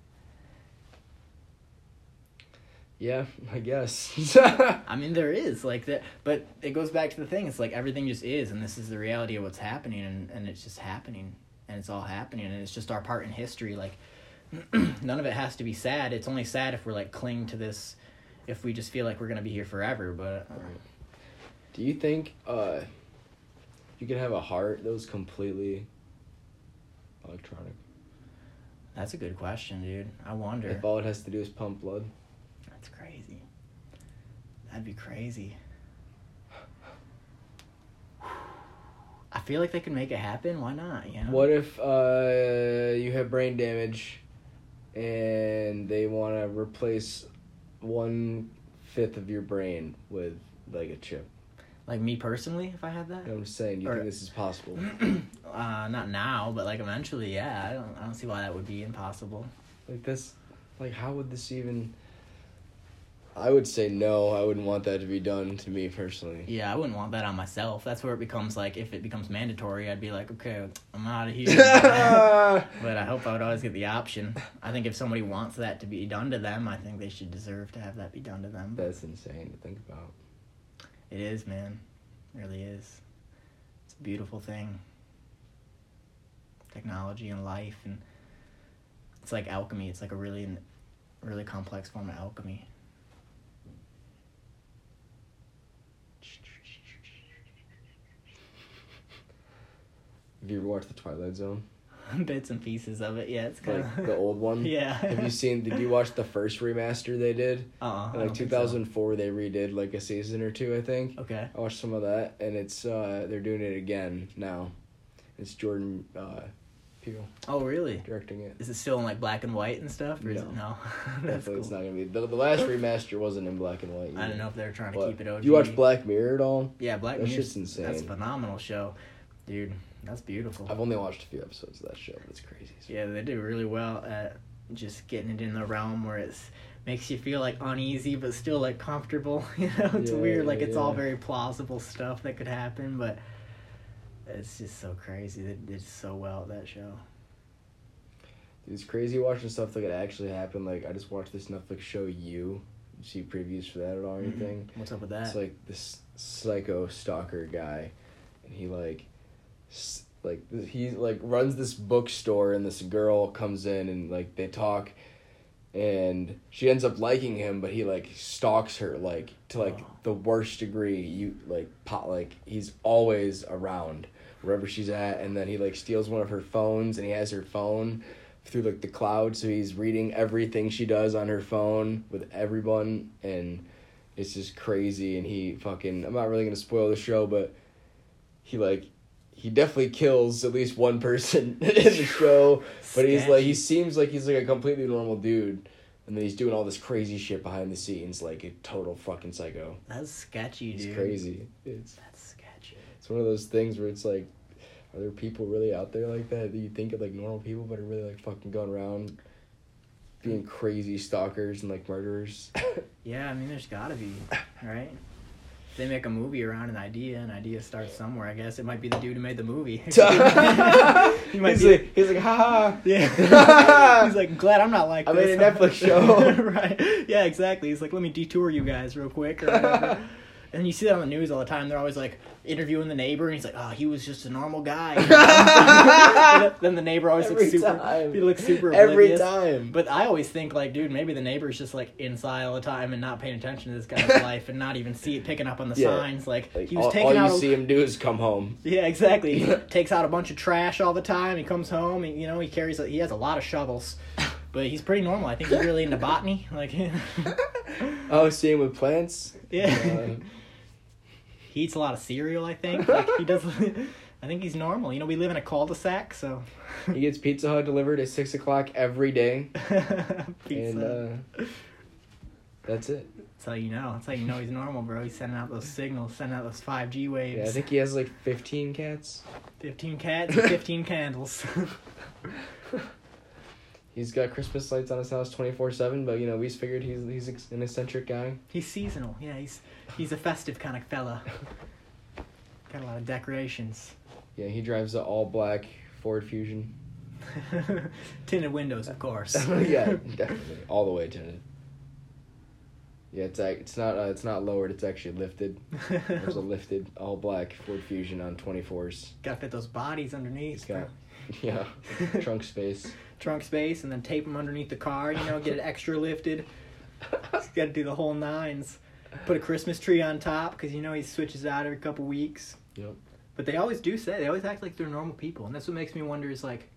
Yeah, I guess. I mean, there is, like, that, but it goes back to the thing, it's like everything just is, and this is the reality of what's happening, and, and it's just happening, and it's all happening, and it's just our part in history. Like, none of it has to be sad. It's only sad if we're, like, cling to this, if we just feel like we're going to be here forever, but... Uh, right. Do you think, uh, you could have a heart that was completely electronic? That's a good question, dude. I wonder. If all it has to do is pump blood? That's crazy. That'd be crazy. I feel like they could make it happen. Why not? You know? What if uh, you have brain damage and they want to replace one fifth of your brain with, like, a chip? Like me personally, if I had that? I'm just saying, do you or, think this is possible? uh, not now, but, like, eventually, yeah. I don't I don't see why that would be impossible. Like, this, like, how would this even... I would say no. I wouldn't want that to be done to me personally. Yeah, I wouldn't want that on myself. That's where it becomes, like, if it becomes mandatory, I'd be like, okay, I'm out of here. But I hope I would always get the option. I think if somebody wants that to be done to them, I think they should deserve to have that be done to them. That's insane to think about. It is, man. It really is. It's a beautiful thing. Technology and life, and it's like alchemy. It's like a really, really complex form of alchemy. Have you ever watched The Twilight Zone? Bits and pieces of it, yeah. It's kind of... Like, the old one? Yeah. Have you seen... Did you watch the first remaster they did? Uh-uh. In, like, two thousand four, so. They redid, like, a season or two, I think. Okay. I watched some of that, and it's... uh they're doing it again now. It's Jordan uh, Peele. Oh, really? Directing it. Is it still in, like, black and white and stuff? Or no. Is it, no. That's cool. It's not going to be... The, the last remaster wasn't in black and white either. I don't know if they were trying to but, keep it O G. Do you watch Black Mirror at all? Yeah, Black Mirror. Mirror. That's just insane. That's a phenomenal show. Dude, that's beautiful. I've only watched a few episodes of that show, but it's crazy. Yeah, they do really well at just getting it in the realm where it's makes you feel, like, uneasy but still, like, comfortable. You know, it's yeah, weird. Like, yeah, it's yeah. all very plausible stuff that could happen, but it's just so crazy. They did so well at that show. Dude, it's crazy watching stuff that could actually happen. Like, I just watched this Netflix show, You. You see previews for that at all or anything? Mm-hmm. What's up with that? It's, like, this psycho stalker guy, and he, like... Like, he, like, runs this bookstore, and this girl comes in, and, like, they talk, and she ends up liking him, but he, like, stalks her, like, to, like, oh. the worst degree. You, like, pot, like, he's always around wherever she's at, and then he, like, steals one of her phones, and he has her phone through, like, the cloud, so he's reading everything she does on her phone with everyone, and it's just crazy, and he fucking, I'm not really gonna spoil the show, but he, like, he definitely kills at least one person in the show. But he's like, he seems like he's like a completely normal dude. And then he's doing all this crazy shit behind the scenes, like a total fucking psycho. That's sketchy, dude. It's crazy. It's That's sketchy. It's one of those things where it's like, are there people really out there like that that you think of like normal people, but are really like fucking going around being crazy stalkers and like murderers? Yeah, I mean, there's gotta be, right? They make a movie around an idea, an idea starts somewhere. I guess it might be the dude who made the movie. he might he's, be like, he's like, ha ha. Yeah. He's like, glad I'm not like I this. made a Netflix show. Right. Yeah, exactly. He's like, let me detour you guys real quick or whatever. And you see that on the news all the time. They're always like interviewing the neighbor, and he's like, "Oh, he was just a normal guy." Then the neighbor always Every looks super. time. He looks super Every oblivious. time. But I always think like, dude, maybe the neighbor's just like inside all the time and not paying attention to this guy's life and not even see it picking up on the Yeah. signs. Like, Like, he was all, taking all out. you a- see him do is come home. Yeah, exactly. He takes out a bunch of trash all the time. He comes home. And, you know, he carries. A, he has a lot of shovels. But he's pretty normal. I think he's really into botany. Like, Oh, seeing with plants. yeah. Uh, He eats a lot of cereal, I think. Like, he does. I think he's normal. You know, we live in a cul-de-sac, so. he gets Pizza Hut delivered at six o'clock every day, Pizza. and uh, that's it. That's how you know. That's how you know he's normal, bro. He's sending out those signals, sending out those five G waves. Yeah, I think he has like fifteen cats. fifteen cats and fifteen candles. He's got Christmas lights on his house twenty-four seven, but, you know, we just figured he's he's an eccentric guy. He's seasonal. Yeah, he's he's a festive kind of fella. Got a lot of decorations. Yeah, he drives an all-black Ford Fusion. Tinted windows, of course. Yeah, definitely. All the way tinted. Yeah, it's like, it's not uh, it's not lowered, it's actually lifted. There's a lifted all-black Ford Fusion on twenty-fours. Gotta fit those bodies underneath. He's got, yeah, trunk space. Trunk space, and then tape them underneath the car, you know, get it extra lifted. He's got to do the whole nines. Put a Christmas tree on top, because, you know, he switches out every couple weeks. Yep. But they always do say, they always act like they're normal people, and that's what makes me wonder is, like,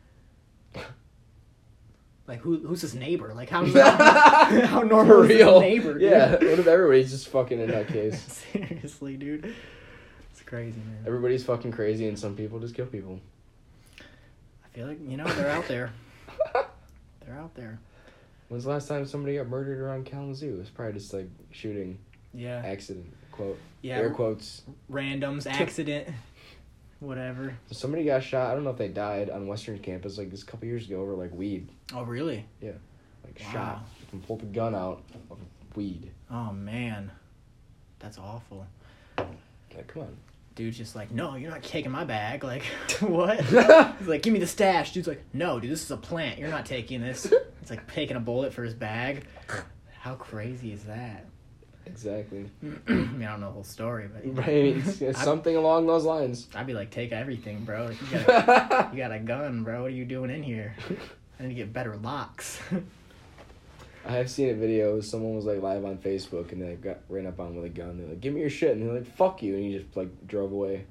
like, who who's his neighbor? Like, how, how normal For is real. his neighbor, dude? Yeah, what if everybody's just fucking in that case? Seriously, dude. It's crazy, man. Everybody's fucking crazy, and some people just kill people. I feel like, you know, they're out there. They're out there. When's the last time somebody got murdered around Kalamazoo? It's probably just like shooting, Yeah. accident, quote, Yeah. air quotes. Randoms, accident, whatever. So somebody got shot. I don't know if they died on Western campus like this a couple years ago over like weed. Oh, really? Like Wow. shot. And pulled the gun out of weed. Oh, man. That's awful. Like, come on. Dude's just like, no, you're not taking my bag. Like, what? He's like, give me the stash. Dude's like, no, dude, this is a plant. You're not taking this. It's like taking a bullet for his bag. How crazy is that? Exactly. I mean, I don't know the whole story, but... Right, it's, it's I'd- something along those lines. I'd be like, take everything, bro. Like, you, got a, you got a gun, bro. What are you doing in here? I need to get better locks. I have seen a video. Someone was like live on Facebook and they got ran up on with a gun. They're like, "Give me your shit," and they're like, "Fuck you," and he just like drove away.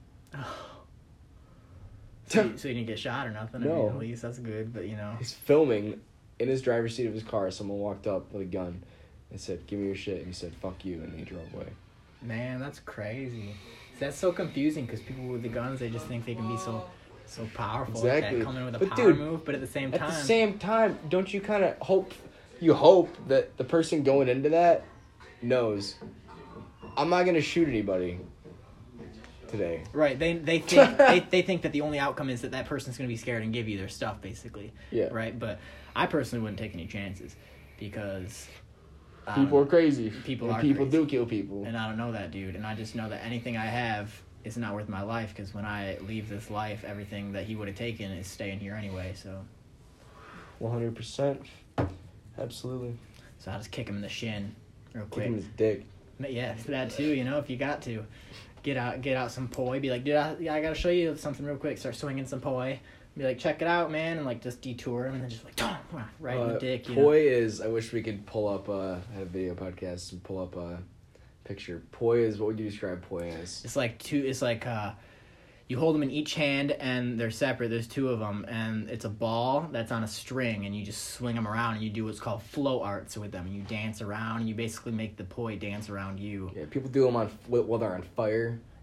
So you, so you didn't get shot or nothing? I No. mean, at least that's good, but you know. He's filming in his driver's seat of his car. Someone walked up with a gun and said, "Give me your shit," and he said, "Fuck you," and he drove away. Man, that's crazy. That's so confusing because people with the guns, they just think they can be so so powerful. Like Exactly. that, come in with a But power dude, move, but at the same At time, the same time, don't you kind of hope, you hope that the person going into that knows, I'm not going to shoot anybody today. right? They they think they, they think that the only outcome is that that person's going to be scared and give you their stuff, basically. Yeah. Right. But I personally wouldn't take any chances because I People don't are crazy. People and are people crazy. do kill people. And I don't know that dude, and I just know that anything I have is not worth my life because when I leave this life, everything that he would have taken is staying here anyway. So, one hundred percent. Absolutely. so I'll just kick him in the shin real Kick quick. him in his dick. Yeah, that too. You know, if you got to get out, get out some poi. Be like, dude, I, yeah, I gotta show you something real quick. Start swinging some poi. Be like, check it out, man, and like just detour him, and then just like, right in Uh, the dick. You Poi know? is, I wish we could pull up, uh, have a video podcast and pull up a picture. Poi is, what would you describe poi as? It's like two. It's like uh, you hold them in each hand, and they're separate. There's two of them, and it's a ball that's on a string, and you just swing them around, and you do what's called flow arts with them. And you dance around, and you basically make the poi dance around you. Yeah, people do them on, while they're on fire.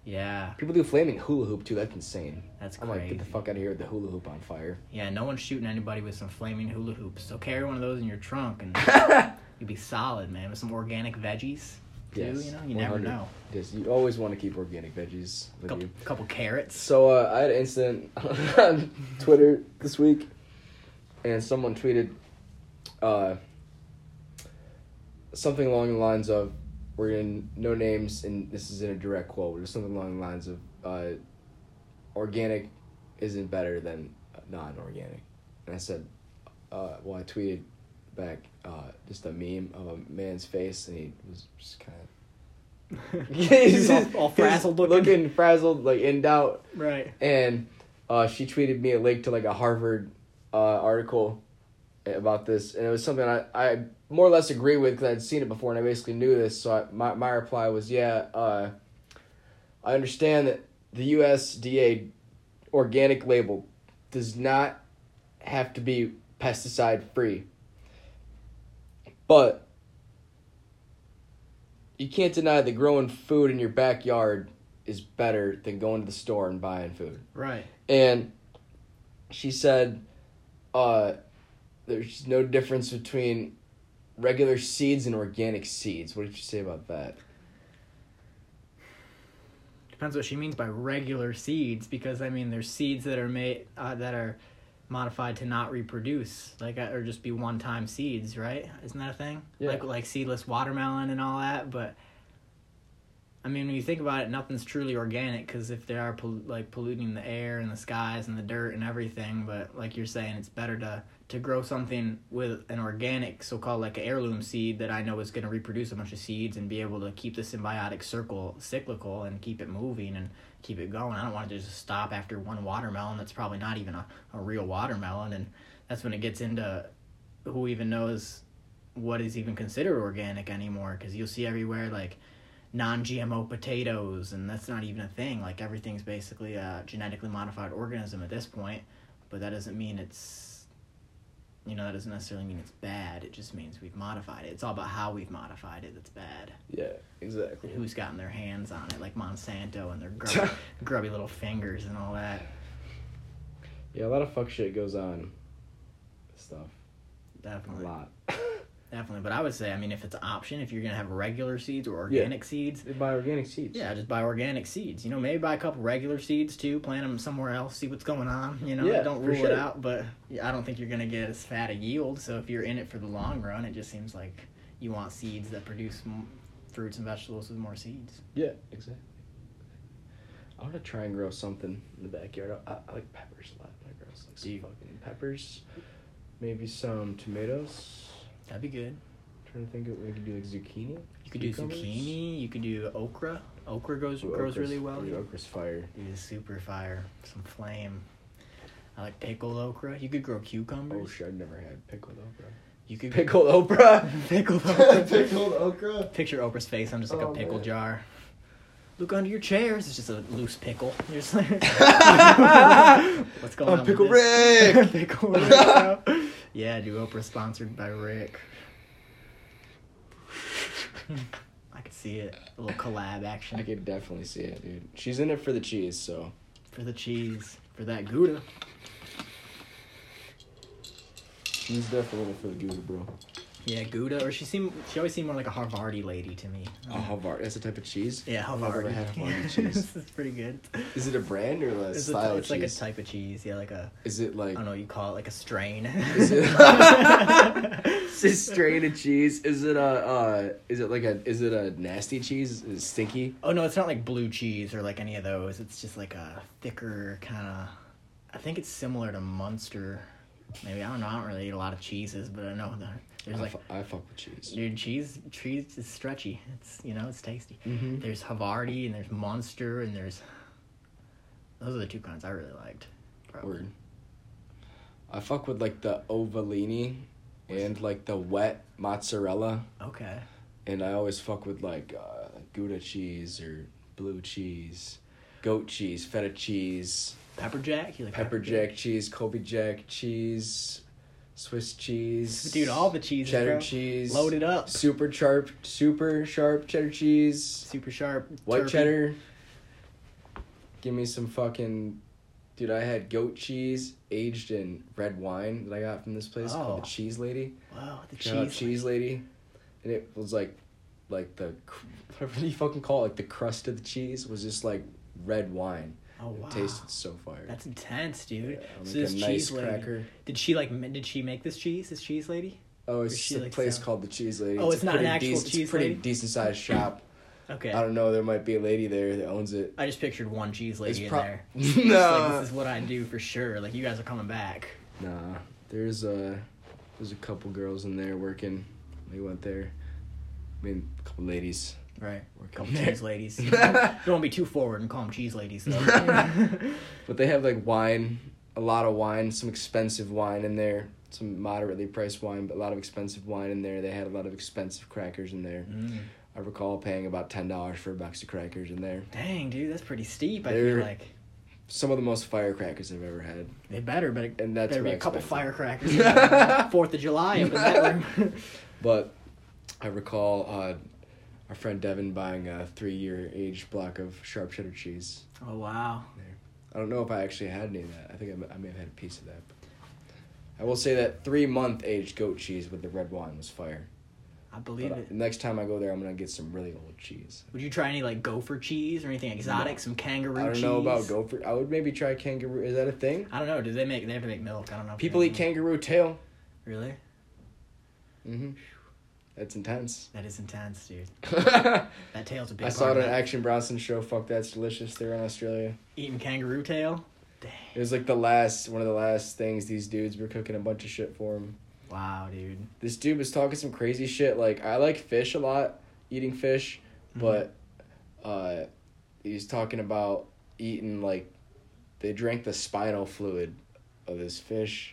Yeah, People do flaming hula hoop too. That's insane. that's I'm crazy. like, get the fuck out of here with the hula hoop on fire. Yeah, no one's shooting anybody with some flaming hula hoops. So carry one of those in your trunk and you'd be solid, man, with some organic veggies too. Yes, You know, you never one hundred. know. Yes, you always want to keep organic veggies with Couple, you. couple carrots. So uh, I had an incident on Twitter this week, and someone tweeted uh, something along the lines of, "We're in no names," and this is in a direct quote, but it's something along the lines of, uh, "Organic isn't better than non-organic," and I said, uh, "Well, I tweeted back uh, just a meme of a man's face, and he was just kind of." He's all, all frazzled looking. looking frazzled, like in doubt. Right. And uh, she tweeted me a link to like a Harvard uh, article about this, and it was something I, I more or less agree with because I'd seen it before and I basically knew this. So I, my my reply was, yeah, uh, I understand that the U S D A organic label does not have to be pesticide free, but you can't deny that growing food in your backyard is better than going to the store and buying food. Right. And she said, uh, there's no difference between regular seeds and organic seeds. What did you say about that? Depends what she means by regular seeds, because I mean there's seeds that are made uh, that are modified to not reproduce, like uh, or just be one-time seeds, right? Isn't that a thing? Yeah. Like like seedless watermelon and all that. But I mean, when you think about it, nothing's truly organic because if they are pol- like polluting the air and the skies and the dirt and everything. But like you're saying, it's better to to grow something with an organic, so-called like an heirloom seed that I know is going to reproduce a bunch of seeds and be able to keep the symbiotic circle cyclical and keep it moving and keep it going. I don't want to just stop after one watermelon that's probably not even a, a real watermelon. And that's when it gets into who even knows what is even considered organic anymore, because you'll see everywhere like non-G M O potatoes, and that's not even a thing. Like everything's basically a genetically modified organism at this point, but that doesn't mean it's, you know, that doesn't necessarily mean it's bad. It just means we've modified it. It's all about how we've modified it that's bad. Yeah, exactly. Who's gotten their hands on it, like Monsanto and their grubby, grubby little fingers and all that. Yeah, a lot of fuck shit goes on with stuff. Definitely. A lot. Definitely. But I would say, I mean, if it's an option, if you're going to have regular seeds or organic Yeah. seeds. They buy organic seeds. Yeah, just buy organic seeds. You know, maybe buy a couple regular seeds too, plant them somewhere else, see what's going on. You know, Yeah, don't for rule sure. it out, but I don't think you're going to get as fat a yield. So if you're in it for the long run, it just seems like you want seeds that produce m- fruits and vegetables with more seeds. Yeah, exactly. I want to try and grow something in the backyard. I, I like peppers a lot. I grow like some you? fucking peppers. Maybe some tomatoes. That'd be good. Trying to think of, we could do like zucchini. You could Cucumbers. do zucchini. You could do okra. Okra goes Ooh, grows okra's- really well. Dude, okra's fire. Dude, it's super fire. Some flame. I like pickled okra. You could grow cucumbers. Oh shit, I've never had pickled okra. You could Pickled okra? pickled okra. Pickled okra? Picture Oprah's face on just like Oh, a pickle man. jar. Look under your chairs. It's just a loose pickle. You're just like, what's going I'm on? Pickle with this? Rick. Pickle Rick. Bro. Yeah, dude. Oprah sponsored by Rick. I could see it. A little collab action I could definitely see it, dude. She's in it for the cheese, so. for the cheese, for that Gouda. She's definitely in it for the Gouda, bro. Yeah, Gouda. Or she seemed. She always seemed more like a Havarti lady to me. Oh, Havarti. That's a type of cheese? Yeah, I've never Havarti. had Havarti cheese. This is pretty good. Is it a brand or a It's, style a, of it's like a cheese? type of cheese. Yeah, like a. Is it I like... don't know what you call it, like a strain. Is it... Is it strain of cheese? Is it a... Uh, is it like a... Is it a nasty cheese? Is it stinky? Oh no, it's not like blue cheese or like any of those. It's just like a thicker kind of. I think it's similar to Munster. Maybe I don't know. I don't really eat a lot of cheeses, but I know that there's I, like fu- I fuck with cheese. dude cheese. Cheese is stretchy. It's you know it's tasty. Mm-hmm. There's Havarti and there's Munster and there's. Those are the two kinds I really liked. Probably. Word. I fuck with like the Ovalini and like the wet mozzarella. Okay. And I always fuck with like uh, Gouda cheese or blue cheese, goat cheese, feta cheese, Pepper jack. You like pepper jack cheese, Kobe jack cheese, Swiss cheese. Dude, all the cheeses, cheddar bro. cheese, Load it up. super sharp, super sharp cheddar cheese, Super sharp. white turkey. cheddar. Give me some fucking... Dude, I had goat cheese aged in red wine that I got from this place Oh. called the Cheese Lady. Wow, the Shout out cheese. Cheese Lady. And it was like, like the, cr- whatever you fucking call it, like the crust of the cheese was just like red wine. Oh wow. It tasted so fire. That's intense, dude. Yeah, I'll So make this a nice cheese lady, cracker. did she like? m- Did she make this cheese? This cheese lady? Oh, Or it's she, just a like, place sell- called the Cheese Lady. Oh, it's a not an pretty actual dec- cheese It's a pretty lady? decent sized shop. Okay. I don't know. There might be a lady there that owns it. I just pictured one cheese lady It's in pro- there. No. Just like, this is what I do for sure. Like you guys are coming back. Nah, there's a there's a couple girls in there working. We went there. I mean, a couple ladies Right. working Couple there. cheese ladies. You don't want to be too forward and call them cheese ladies though. But they have like wine, a lot of wine, some expensive wine in there, some moderately priced wine, but a lot of expensive wine in there. They had a lot of expensive crackers in there. Mm. I recall paying about ten dollars for a box of crackers in there. Dang, dude, that's pretty steep. I They're- feel like Some of the most firecrackers I've ever had. they better, but it And that's better be what I a couple expected. firecrackers. Fourth of July up in that room. But I recall uh, our friend Devin buying a three-year aged block of sharp cheddar cheese. Oh wow. I don't know if I actually had any of that. I think I may, I may have had a piece of that. I will say that three-month aged goat cheese with the red wine was fire. I believe But, uh, it. next time I go there, I'm gonna get some really old cheese. Would you try any like gopher cheese or anything exotic? No. Some kangaroo I don't cheese? know about gopher. I would maybe try kangaroo. Is that a thing? I don't know. Do they make? They have to make milk. I don't know. if People they eat make milk. kangaroo tail. Really? Mm-hmm. That's intense. That is intense, dude. I That tail's a big. saw part it of on it. Action Bronson show. Fuck, that's delicious. They're in Australia. Eating kangaroo tail. Dang. It was like the last, one of the last things these dudes were cooking a bunch of shit for him. Wow, dude. This dude was talking some crazy shit. Like, I like fish a lot, eating fish, Mhm. but uh, he's talking about eating, like, they drank the spinal fluid of this fish.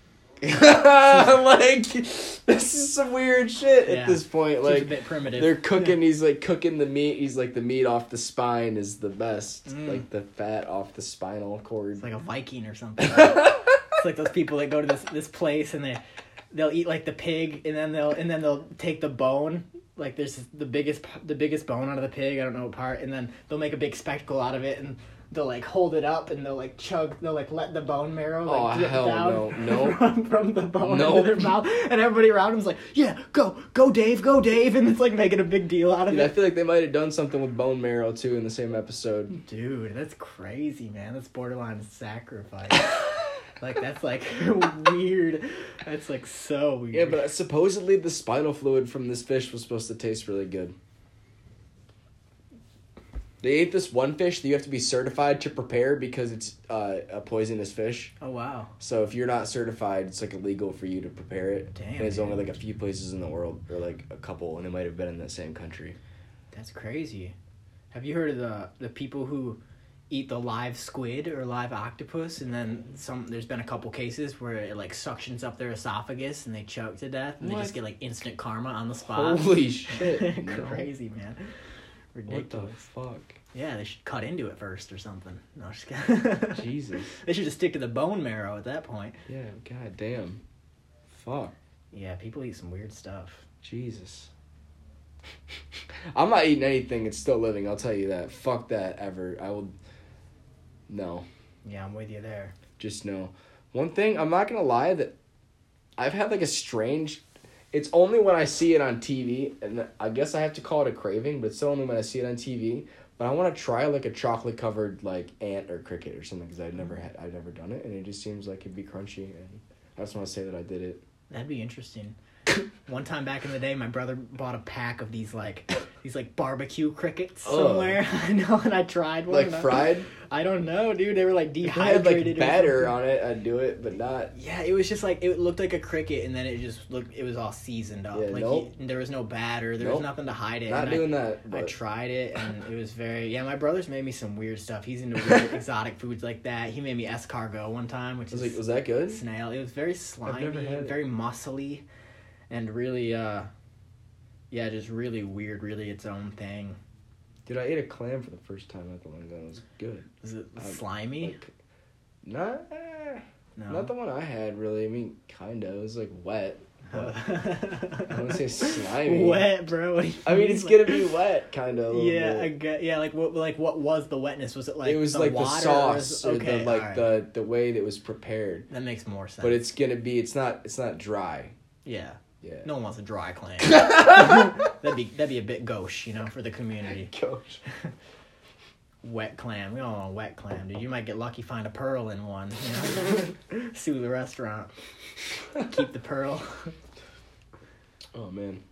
Like, this is some weird shit Yeah. at this point. Seems a Like, bit primitive. they're cooking, he's like cooking the meat. He's like, the meat off the spine is the best. Mm. Like, the fat off the spinal cord. It's like a Viking or something. It's like those people that go to this this place and they they'll eat like the pig and then they'll and then they'll take the bone. Like there's the biggest the biggest bone out of the pig. I don't know what part. And then they'll make a big spectacle out of it and they'll like hold it up and they'll like chug. They'll like let the bone marrow like Oh, drip hell down no. Nope. from, from the bone Nope. into their mouth. And everybody around them's like, yeah, go go Dave, go Dave, and it's like making a big deal out of Dude, I it. feel like they might have done something with bone marrow too in the same episode. Dude, that's crazy, man. That's borderline sacrifice. Like, that's, like, weird. That's, like, so weird. Yeah, but supposedly the spinal fluid from this fish was supposed to taste really good. They ate this one fish that you have to be certified to prepare because it's uh, a poisonous fish. Oh, wow. So if you're not certified, it's like illegal for you to prepare it. Damn, And there's man. only like a few places in the world, or like a couple, and it might have been in the same country. That's crazy. Have you heard of the the people who eat the live squid or live octopus, and then some? There's been a couple cases where it like suctions up their esophagus and they choke to death, and they What? just get like instant karma on the spot. Holy shit! no. Crazy, man. What Ridiculous. the fuck? Yeah, they should cut into it first or something. No, just kidding. Jesus. They should just stick to the bone marrow at that point. Yeah. God damn. Fuck. Yeah, people eat some weird stuff. Jesus. I'm not eating anything that's still living, I'll tell you that. Fuck that ever. I will... No. Yeah, I'm with you there. Just no. One thing, I'm not gonna lie, that I've had like a strange... It's only when I see it on T V, and I guess I have to call it a craving, but it's only when I see it on T V. But I want to try like a chocolate-covered like ant or cricket or something, because I've never had, I've never done it, and it just seems like it'd be crunchy, and I just want to say that I did it. That'd be interesting. One time back in the day, my brother bought a pack of these like these like barbecue crickets Ugh. somewhere. I know, and I tried one. Like and I- fried? I don't know, dude. They were like If I dehydrated. had like or batter something. on it, I'd do it, but not... Yeah, it was just like it looked like a cricket, and then it just looked. It was all seasoned up. Yeah, like nope. you- there was no batter. There was Nope. nothing to hide it. Not and doing I, that, I but... tried it, and it was very. Yeah, my brother's made me some weird stuff. He's into weird exotic foods like that. He made me escargot one time, which was, is like, was that good? snail. It was very slimy, never had it. very muscly, and really, uh, yeah, just really weird. Really, its own thing. Dude, I ate a clam for the first time at the London. It was good. Is it Um, slimy? Like, not, eh, No. not the one I had, really. I mean, kind of. It was, like, wet. What? I want to say slimy. Wet, bro. What do you I mean, it's gonna be wet, kind of. Yeah, I get, yeah. Like what? Like what was the wetness? Was it like it was the like water the sauce or, or, was, okay, the like alright. the the way that it was prepared. That makes more sense. But it's gonna be. It's not. It's not dry. yeah. Yeah. No one wants a dry clam. that'd be that'd be a bit gauche, you know, for the community. Gauche. Wet clam. We don't want a wet clam, dude. You might get lucky, find a pearl in one. You know? Sue the restaurant. Keep the pearl. Oh man.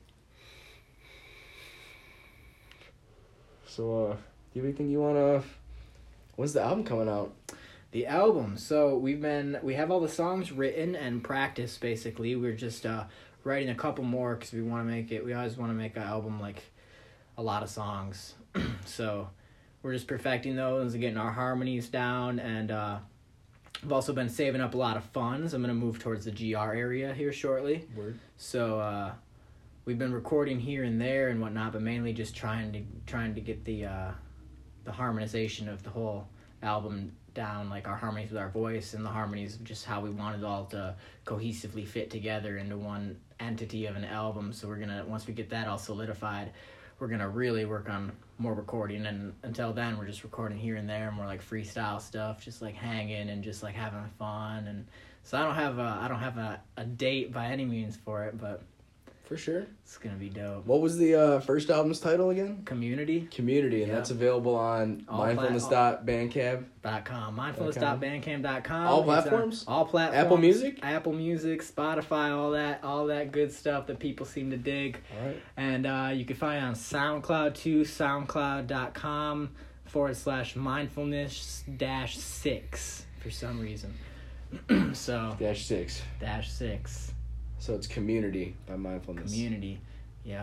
So, uh, do you have anything you wanna? When's the album coming out? The album. So we've been we have all the songs written and practiced. Basically, we're just uh, writing a couple more because we want to make it. We always want to make an album like a lot of songs. So we're just perfecting those and getting our harmonies down. And uh, I've also been saving up a lot of funds. I'm gonna move towards the G R area here shortly. Word. So uh, we've been recording here and there and whatnot, but mainly just trying to trying to get the uh, the harmonization of the whole album down, like our harmonies with our voice and the harmonies of just how we wanted it all to cohesively fit together into one entity of an album. So we're gonna, once we get that all solidified, we're gonna really work on more recording, and until then we're just recording here and there, more like freestyle stuff, just like hanging and just like having fun. And so I don't have a I don't have a, a date by any means for it, but For sure. it's gonna be dope. What was the uh, first album's title again? Community Community, and Yep. that's available on All plat- mindfulness dot bandcamp. dot com, mindfulness dot bandcamp dot com. All It's on platforms? all platforms. Apple Music? Apple Music, Spotify, all that, all that good stuff that people seem to dig. All right. And uh, you can find it on SoundCloud too, soundcloud dot com forward slash mindfulness dash six for some reason. So Dash six. dash six So it's Community by Mindfulness. community, yeah.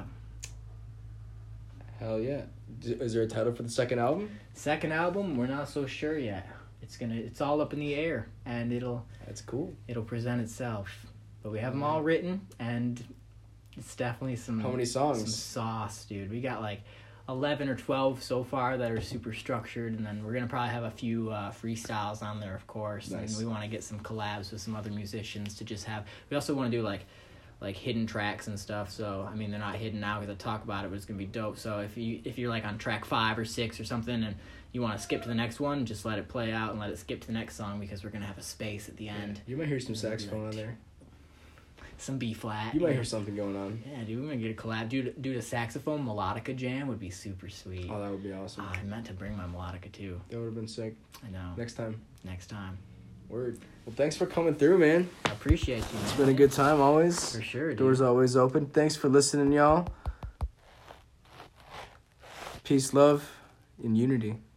Hell yeah. D- Is there a title for the second album? Second album, we're not so sure yet. It's gonna, it's all up in the air, and it'll. That's cool. It'll present itself. But we have them all written, and it's definitely some How many some songs? sauce, dude. We got like eleven or twelve so far that are super structured, and then we're going to probably have a few uh, freestyles on there, of course. Nice. And we want to get some collabs with some other musicians to just have... We also want to do like like hidden tracks and stuff. So, I mean, they're not hidden now because I talk about it, but it's going to be dope. So if, you, if you're like on track five or six or something, and you want to skip to the next one, just let it play out and let it skip to the next song, because we're going to have a space at the end. You might hear some saxophone on there. Some B flat. You might hear something going on. Yeah, dude, we're gonna get a collab. Dude, dude, a saxophone melodica jam would be super sweet. Oh, that would be awesome. Ah, I meant to bring my melodica too. That would have been sick. I know. Next time. Next time. Word. Well, thanks for coming through, man. I appreciate you. It's man. been a good time always. For sure, dude. Doors always open. Thanks for listening, y'all. Peace, love, and unity.